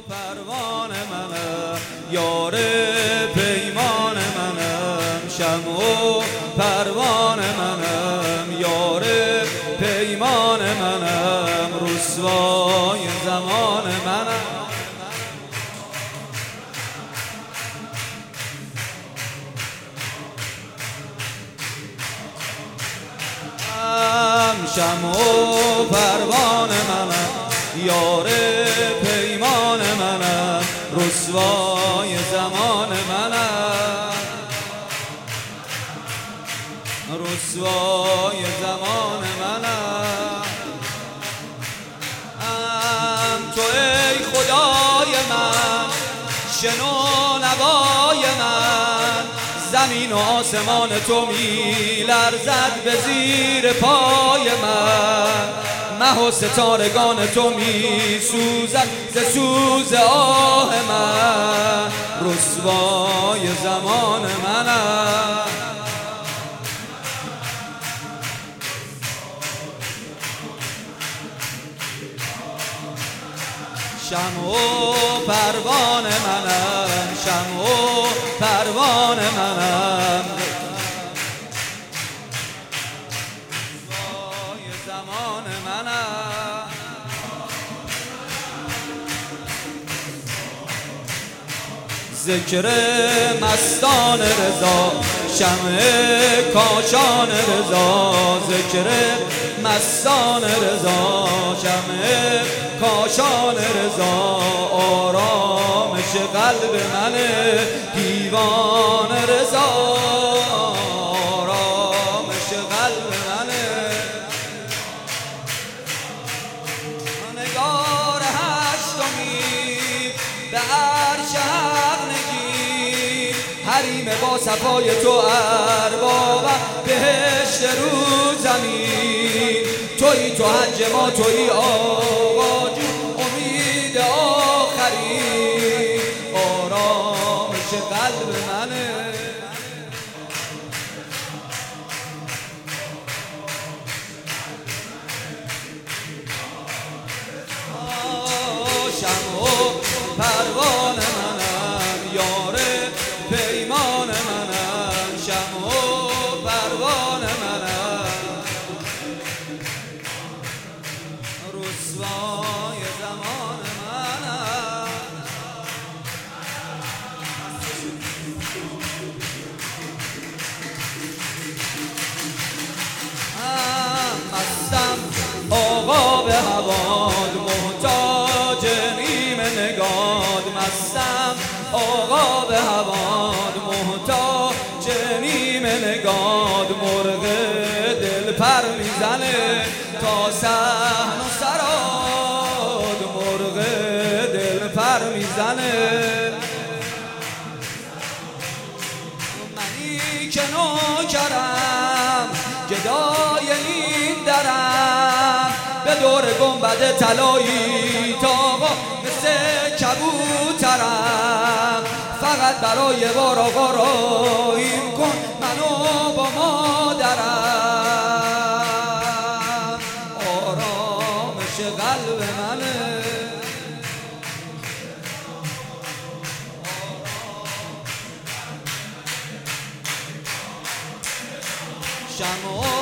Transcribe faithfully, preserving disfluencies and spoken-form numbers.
پروانه منم، یار پیمان منم. شمع و پروانه منم، یار پیمان منم. رسوای زمان منم. شمع و پروانه منم، یار پیمان منم. رسوای زمان منم، رسوای زمان منم. ام تو ای خدای من، شنو نوای من. زمین و آسمان تو می لرزد به زیر پای من. مه و ستارگان تو می سوزد ز سوز آه من. رسوای زمان منم. شمع و پروانه منم، شمع و پروانه منم. رسوای زمان منم. ذکر مستان رضا، شمع کاشان رضا. ذکر مستان رضا، شمع کاشان رضا. آرامش قلب من دیوان رضا، آرامش قلب من. نگار هشتمی به عرش حق نگیر. حریم با صفای تو اربابم بهشت رو زمین. تویی تو حج ما، تویی آقا جون امید آخری. آرامش قلب منه. شمع و پروانه منم، یار پیمان منم. شمع و پروانه منم. رسوای زمان منم. مستم آقا به هواد، محتاج نیم نگاد. مستم آقا به هواد، محتاج نیم نگاد. مرغ دل پر میزنه تا صحن و سراد. مرغ دل پر میزنه. منی که نوکرم، گدای این درم. به دور گنبد طلایی تاقا مثل کبوترم. فقط برای بار آقا راهیم کن منو با مادرم. آرامش قلب منه. شمع